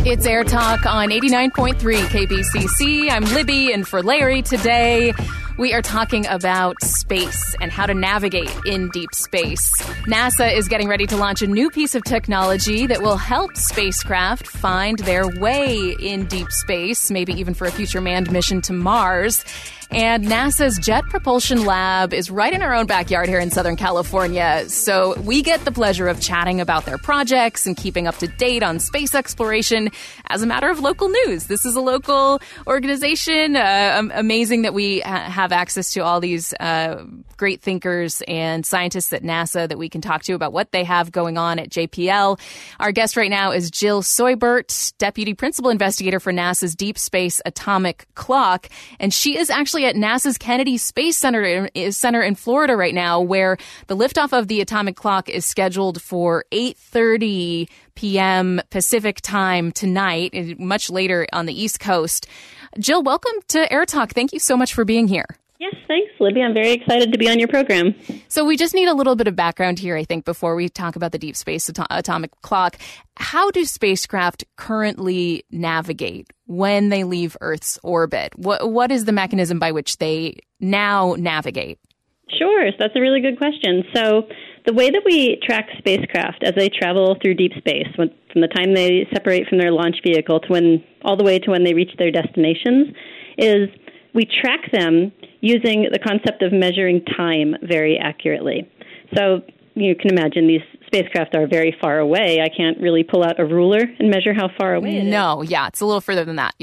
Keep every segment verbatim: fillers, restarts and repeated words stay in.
It's Air Talk on eighty-nine point three K B C C. I'm Libby, and for Larry today, we are talking about space and how to navigate in deep space. NASA is getting ready to launch a new piece of technology that will help spacecraft find their way in deep space, maybe even for a future manned mission to Mars. And NASA's Jet Propulsion Lab is right in our own backyard here in Southern California. So we get the pleasure of chatting about their projects and keeping up to date on space exploration as a matter of local news. This is a local organization. Uh, amazing that we ha- have access to all these uh, great thinkers and scientists at NASA that we can talk to about what they have going on at J P L. Our guest right now is Jill Seubert, Deputy Principal Investigator for NASA's Deep Space Atomic Clock. And she is actually at NASA's Kennedy Space Center, Center in Florida right now, where the liftoff of the atomic clock is scheduled for eight thirty p.m. Pacific time tonight, much later on the East Coast. Jill, welcome to Air Talk. Thank you so much for being here. Yes, thanks, Libby. I'm very excited to be on your program. So we just need a little bit of background here, I think, before we talk about the Deep Space Ato- Atomic Clock. How do spacecraft currently navigate when they leave Earth's orbit? What What is the mechanism by which they now navigate? Sure. So that's a really good question. So the way that we track spacecraft as they travel through deep space, when, from the time they separate from their launch vehicle to when all the way to when they reach their destinations, is we track them using the concept of measuring time very accurately. So you can imagine these spacecraft are very far away. I can't really pull out a ruler and measure how far away it is. No, yeah, it's a little further than that, yeah.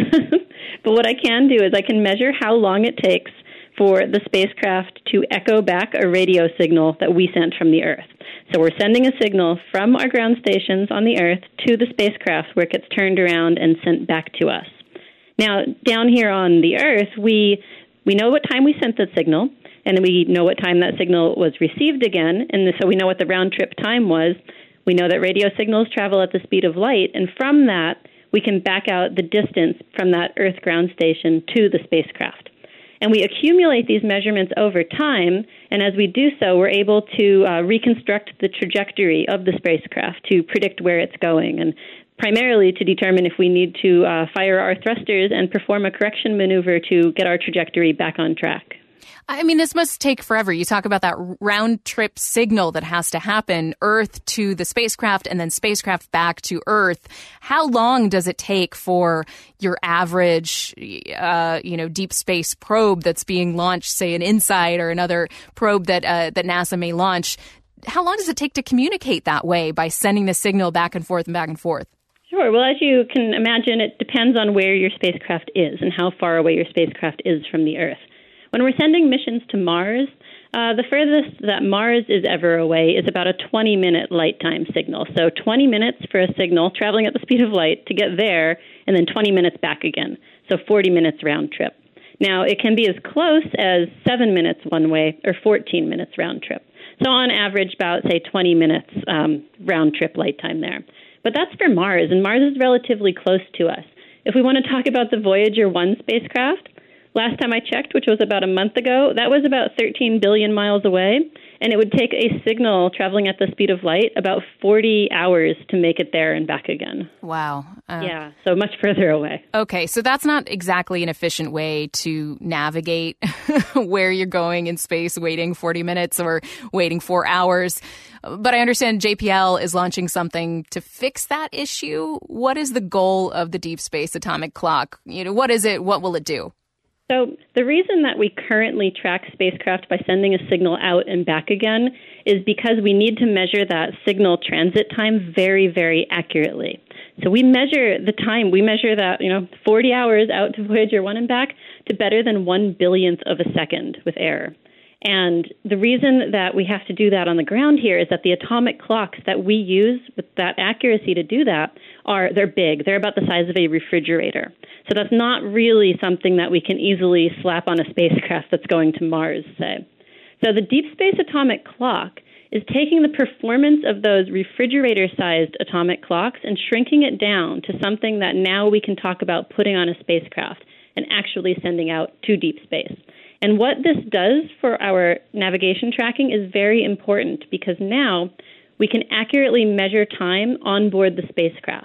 But what I can do is I can measure how long it takes for the spacecraft to echo back a radio signal that we sent from the Earth. So we're sending a signal from our ground stations on the Earth to the spacecraft where it gets turned around and sent back to us. Now, down here on the Earth, we we know what time we sent the signal, and we know what time that signal was received again, and so we know what the round-trip time was. We know that radio signals travel at the speed of light, and from that, we can back out the distance from that Earth ground station to the spacecraft. And we accumulate these measurements over time, and as we do so, we're able to uh, reconstruct the trajectory of the spacecraft to predict where it's going, and primarily to determine if we need to uh, fire our thrusters and perform a correction maneuver to get our trajectory back on track. I mean, this must take forever. You talk about that round-trip signal that has to happen, Earth to the spacecraft and then spacecraft back to Earth. How long does it take for your average, uh, you know, deep space probe that's being launched, say an InSight or another probe that uh, that NASA may launch? How long does it take to communicate that way by sending the signal back and forth and back and forth? Sure. Well, as you can imagine, it depends on where your spacecraft is and how far away your spacecraft is from the Earth. When we're sending missions to Mars, uh, the furthest that Mars is ever away is about a twenty-minute light time signal. So twenty minutes for a signal traveling at the speed of light to get there, and then twenty minutes back again. So forty minutes round trip. Now, it can be as close as seven minutes one way or fourteen minutes round trip. So on average, about, say, twenty minutes um, round trip light time there. But that's for Mars, and Mars is relatively close to us. If we want to talk about the Voyager one spacecraft, last time I checked, which was about a month ago, that was about thirteen billion miles away, and it would take a signal traveling at the speed of light about forty hours to make it there and back again. Wow. Uh, yeah, so much further away. Okay, so that's not exactly an efficient way to navigate where you're going in space, waiting forty minutes or waiting four hours. But I understand J P L is launching something to fix that issue. What is the goal of the Deep Space Atomic Clock? You know, what is it? What will it do? So the reason that we currently track spacecraft by sending a signal out and back again is because we need to measure that signal transit time very, very accurately. So we measure the time. We measure that, you know, forty hours out to Voyager one and back to better than one billionth of a second with error. And the reason that we have to do that on the ground here is that the atomic clocks that we use with that accuracy to do that are, they're big. They're about the size of a refrigerator. So that's not really something that we can easily slap on a spacecraft that's going to Mars, say. So the Deep Space Atomic Clock is taking the performance of those refrigerator-sized atomic clocks and shrinking it down to something that now we can talk about putting on a spacecraft and actually sending out to deep space. And what this does for our navigation tracking is very important because now we can accurately measure time on board the spacecraft.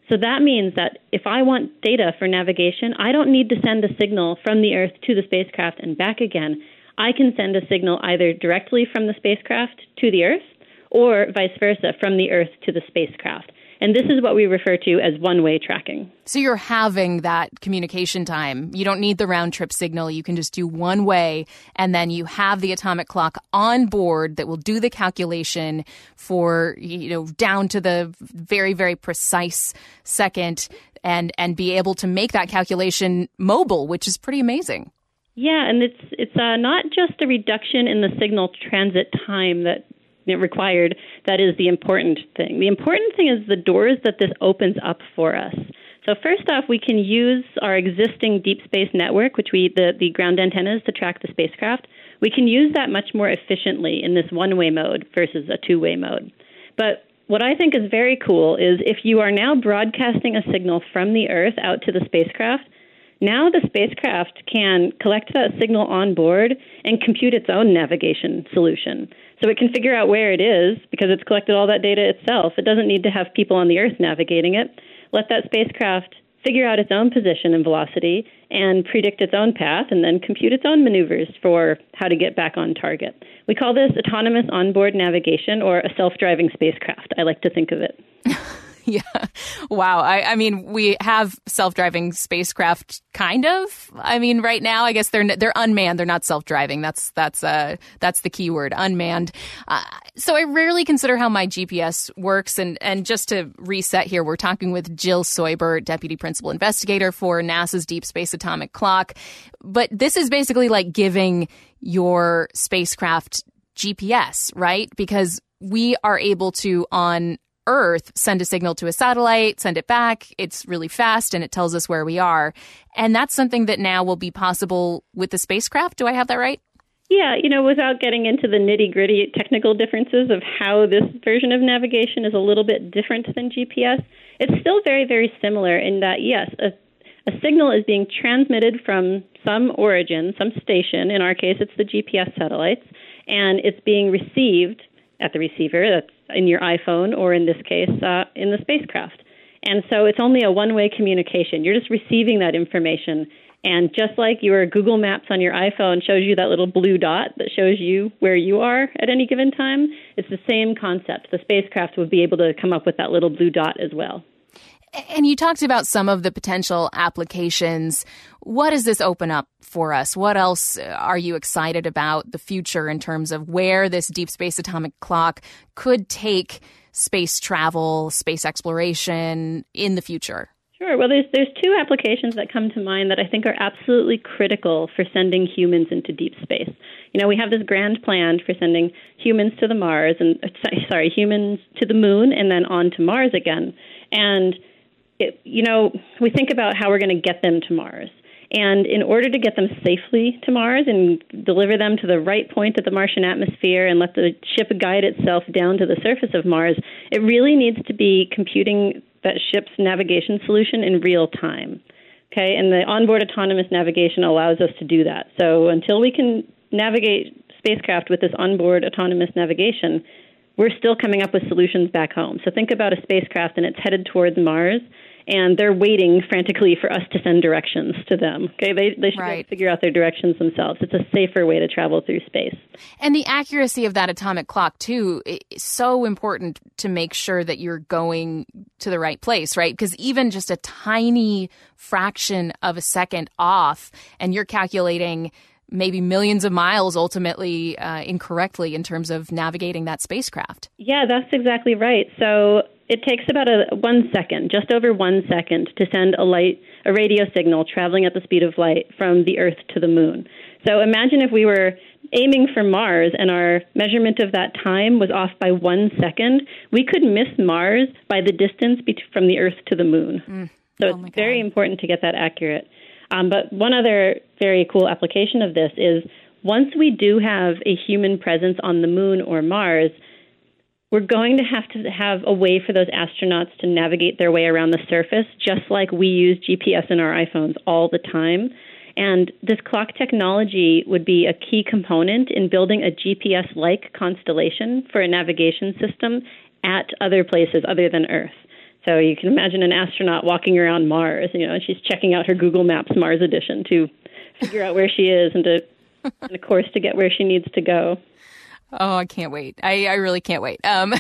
So that means that if I want data for navigation, I don't need to send a signal from the Earth to the spacecraft and back again. I can send a signal either directly from the spacecraft to the Earth or vice versa, from the Earth to the spacecraft. And this is what we refer to as one-way tracking. So you're having that communication time. You don't need the round-trip signal. You can just do one way, and then you have the atomic clock on board that will do the calculation for, you know, down to the very, very precise second and, and be able to make that calculation mobile, which is pretty amazing. Yeah, and it's it's uh, not just a reduction in the signal transit time that it required that is the important thing. The important thing is the doors that this opens up for us. So first off, we can use our existing deep space network, which we the, the ground antennas to track the spacecraft. We can use that much more efficiently in this one-way mode versus a two-way mode. But what I think is very cool is if you are now broadcasting a signal from the Earth out to the spacecraft, now the spacecraft can collect that signal on board and compute its own navigation solution. So it can figure out where it is because it's collected all that data itself. It doesn't need to have people on the Earth navigating it. Let that spacecraft figure out its own position and velocity and predict its own path and then compute its own maneuvers for how to get back on target. We call this autonomous onboard navigation or a self-driving spacecraft. I like to think of it. Yeah. Wow. I, I mean, we have self-driving spacecraft, kind of. I mean, right now, I guess they're they're unmanned. They're not self-driving. That's that's uh that's the key word, unmanned. Uh, so I rarely consider how my G P S works. And and just to reset here, we're talking with Jill Soibert, Deputy Principal Investigator for NASA's Deep Space Atomic Clock. But this is basically like giving your spacecraft G P S, right? Because we are able to, on Earth, send a signal to a satellite, send it back. It's really fast and it tells us where we are. And that's something that now will be possible with the spacecraft. Do I have that right? Yeah, you know, without getting into the nitty-gritty technical differences of how this version of navigation is a little bit different than G P S, it's still very, very similar in that, yes, a, a signal is being transmitted from some origin, some station. In our case, it's the G P S satellites, and it's being received at the receiver, that's in your iPhone, or in this case, uh, in the spacecraft. And so it's only a one-way communication. You're just receiving that information. And just like your Google Maps on your iPhone shows you that little blue dot that shows you where you are at any given time, it's the same concept. The spacecraft would be able to come up with that little blue dot as well. And you talked about some of the potential applications. What does this open up for us? What else are you excited about the future in terms of where this deep space atomic clock could take space travel, space exploration in the future? Sure. Well, there's there's two applications that come to mind that I think are absolutely critical for sending humans into deep space. You know, we have this grand plan for sending humans to the Mars and sorry, humans to the moon and then on to Mars again. And It, you know, we think about how we're going to get them to Mars. And in order to get them safely to Mars and deliver them to the right point of the Martian atmosphere and let the ship guide itself down to the surface of Mars, it really needs to be computing that ship's navigation solution in real time. Okay, and the onboard autonomous navigation allows us to do that. So until we can navigate spacecraft with this onboard autonomous navigation, we're still coming up with solutions back home. So think about a spacecraft and it's headed towards Mars, and they're waiting frantically for us to send directions to them. Okay, they they should right. be able to figure out their directions themselves. It's a safer way to travel through space. And the accuracy of that atomic clock, too, is so important to make sure that you're going to the right place, right? Because even just a tiny fraction of a second off, and you're calculating maybe millions of miles ultimately uh, incorrectly in terms of navigating that spacecraft. Yeah, that's exactly right. So it takes about a one second, just over one second, to send a light, a radio signal traveling at the speed of light from the Earth to the moon. So imagine if we were aiming for Mars and our measurement of that time was off by one second, we could miss Mars by the distance be- from the Earth to the moon. Mm. So oh it's very important to get that accurate. Um, but one other very cool application of this is once we do have a human presence on the moon or Mars, we're going to have to have a way for those astronauts to navigate their way around the surface, just like we use G P S in our iPhones all the time. And this clock technology would be a key component in building a G P S-like constellation for a navigation system at other places other than Earth. So you can imagine an astronaut walking around Mars, you know, and she's checking out her Google Maps Mars edition to figure out where she is and to, and of course, to get where she needs to go. Oh, I can't wait. I, I really can't wait. Um,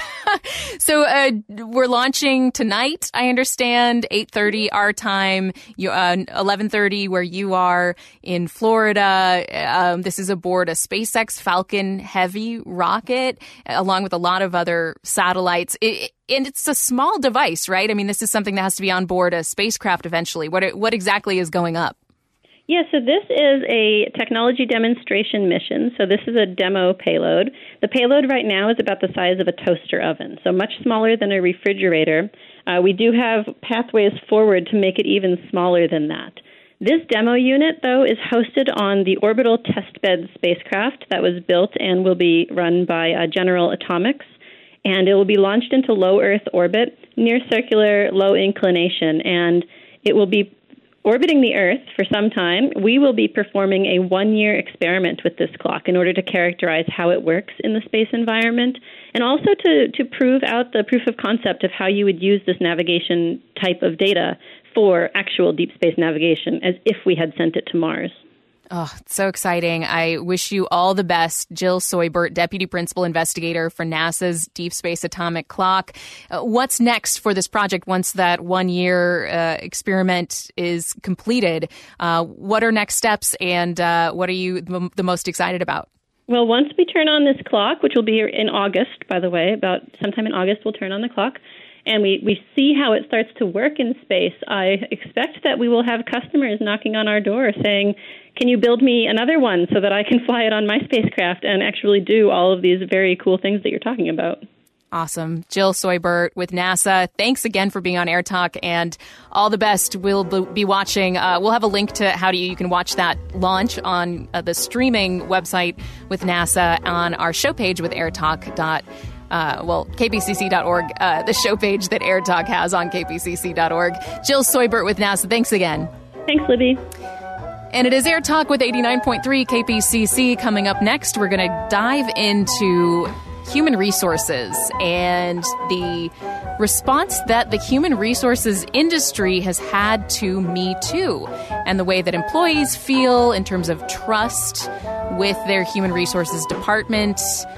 so uh, we're launching tonight, I understand, eight thirty our time, you, uh, eleven thirty where you are in Florida. Um, this is aboard a SpaceX Falcon Heavy rocket, along with a lot of other satellites. It, and it's a small device, right? I mean, this is something that has to be on board a spacecraft eventually. What what exactly is going up? Yeah, so this is a technology demonstration mission. So this is a demo payload. The payload right now is about the size of a toaster oven, so much smaller than a refrigerator. Uh, we do have pathways forward to make it even smaller than that. This demo unit, though, is hosted on the Orbital Testbed spacecraft that was built and will be run by uh, General Atomics. And it will be launched into low Earth orbit, near circular, low inclination, and it will be orbiting the Earth for some time. We will be performing a one-year experiment with this clock in order to characterize how it works in the space environment and also to, to prove out the proof of concept of how you would use this navigation type of data for actual deep space navigation as if we had sent it to Mars. Oh, it's so exciting. I wish you all the best. Jill Soibert, Deputy Principal Investigator for NASA's Deep Space Atomic Clock. Uh, what's next for this project once that one-year uh, experiment is completed? Uh, what are next steps, and uh, what are you the, the most excited about? Well, once we turn on this clock, which will be in August, by the way, about sometime in August we'll turn on the clock, and we, we see how it starts to work in space, I expect that we will have customers knocking on our door saying, can you build me another one so that I can fly it on my spacecraft and actually do all of these very cool things that you're talking about? Awesome. Jill Soibert with NASA. Thanks again for being on Air Talk, and all the best. We'll be watching. Uh, we'll have a link to how do you, you can watch that launch on uh, the streaming website with NASA on our show page with airtalk dot com. Uh, well, K B C C dot org, uh, the show page that Air Talk has on K B C C dot org. Jill Soibert with NASA. Thanks again. Thanks, Libby. And it is Air Talk with eighty-nine point three K P C C. Coming up next, we're going to dive into human resources and the response that the human resources industry has had to Me Too and the way that employees feel in terms of trust with their human resources department.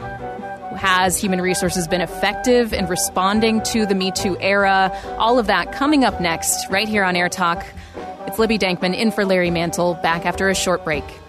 Has human resources been effective in responding to the Me Too era? All of that coming up next, right here on Air Talk. It's Libby Dankman in for Larry Mantle, back after a short break.